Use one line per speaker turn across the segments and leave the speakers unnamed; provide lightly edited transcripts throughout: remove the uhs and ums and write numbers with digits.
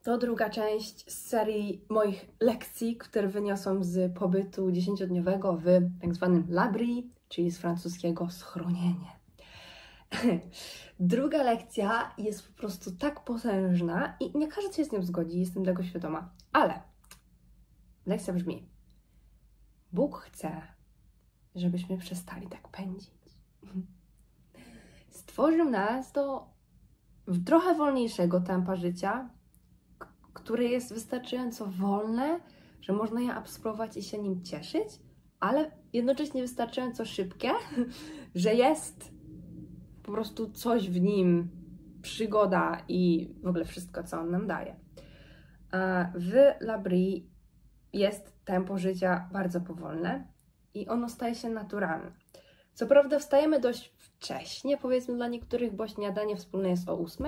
To druga część z serii moich lekcji, które wyniosłam z pobytu 10-dniowego w tak zwanym l'abri, czyli z francuskiego schronienie. Druga lekcja jest po prostu tak potężna i nie każdy się z nią zgodzi, jestem tego świadoma, ale lekcja brzmi: Bóg chce, żebyśmy przestali tak pędzić. Stworzył nas do trochę wolniejszego tempa życia, które jest wystarczająco wolne, że można je absorbować i się nim cieszyć, ale jednocześnie wystarczająco szybkie, że jest po prostu coś w nim, przygoda i w ogóle wszystko, co on nam daje. W l'abri jest tempo życia bardzo powolne i ono staje się naturalne. Co prawda wstajemy dość wcześnie, powiedzmy dla niektórych, bo śniadanie wspólne jest o 8.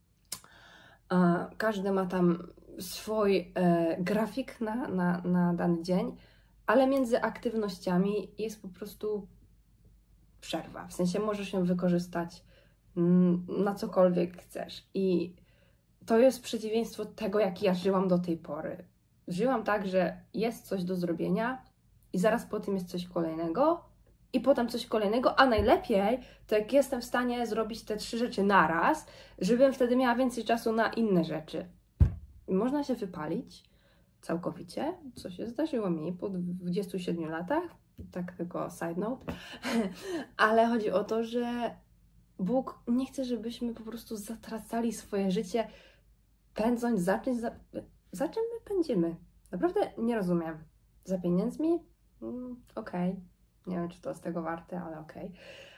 Każdy ma tam swój grafik na dany dzień, ale między aktywnościami jest po prostu przerwa. W sensie możesz ją wykorzystać na cokolwiek chcesz. I to jest przeciwieństwo tego, jak ja żyłam do tej pory. Żyłam tak, że jest coś do zrobienia i zaraz po tym jest coś kolejnego i potem coś kolejnego, a najlepiej to jak jestem w stanie zrobić te 3 rzeczy naraz, żebym wtedy miała więcej czasu na inne rzeczy. Można się wypalić całkowicie, co się zdarzyło mi po 27 latach, tak tylko side note, ale chodzi o to, że Bóg nie chce, żebyśmy po prostu zatracali swoje życie, pędząc za czymś, za czym my pędzimy. Naprawdę nie rozumiem. Za pieniędzmi? Okej. Nie wiem, czy to jest tego warte, ale okej.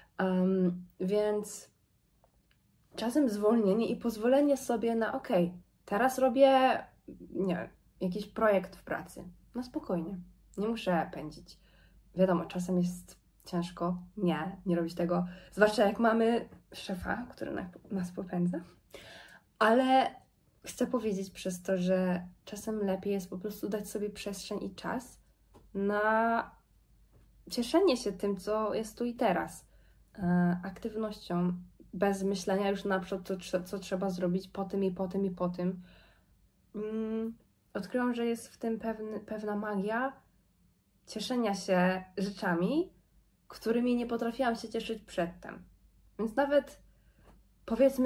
Więc czasem zwolnienie i pozwolenie sobie na teraz robię, nie wiem, jakiś projekt w pracy. Na spokojnie. Nie muszę pędzić. Wiadomo, czasem jest ciężko nie robić tego, zwłaszcza jak mamy szefa, który nas popędza. Ale chcę powiedzieć przez to, że czasem lepiej jest po prostu dać sobie przestrzeń i czas na cieszenie się tym, co jest tu i teraz. Aktywnością, bez myślenia już na przykład, co trzeba zrobić po tym i po tym i po tym. Odkryłam, że jest w tym pewna magia cieszenia się rzeczami, którymi nie potrafiłam się cieszyć przedtem. Więc nawet powiedzmy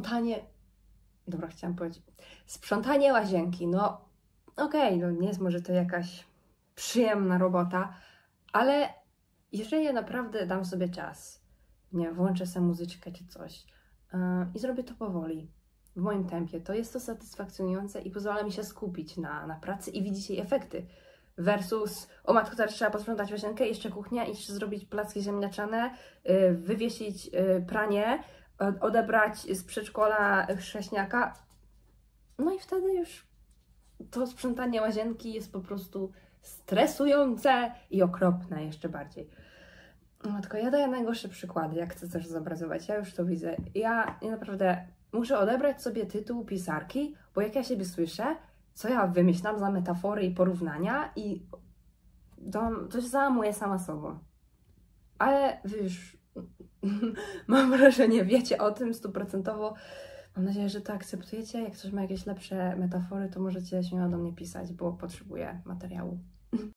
sprzątanie łazienki, no nie jest może to jakaś przyjemna robota, ale jeżeli ja naprawdę dam sobie czas, włączę sobie muzyczkę czy coś i zrobię to powoli, w moim tempie, to jest to satysfakcjonujące i pozwala mi się skupić na pracy i widzieć jej efekty. Versus, o matko, teraz trzeba posprzątać łazienkę, jeszcze kuchnia, jeszcze zrobić placki ziemniaczane, wywiesić pranie, odebrać z przedszkola chrześniaka. No i wtedy już to sprzątanie łazienki jest po prostu stresujące i okropne jeszcze bardziej. Matko, ja daję najgorsze przykłady, jak chcę coś zobrazować. Ja już to widzę. Ja naprawdę muszę odebrać sobie tytuł pisarki, bo jak ja siebie słyszę, co ja wymyślam za metafory i porównania i to się załamuje sama sobą. Ale wy już mam wrażenie, wiecie o tym 100%. Mam nadzieję, że to akceptujecie. Jak ktoś ma jakieś lepsze metafory, to możecie śmiało do mnie pisać, bo potrzebuję materiału.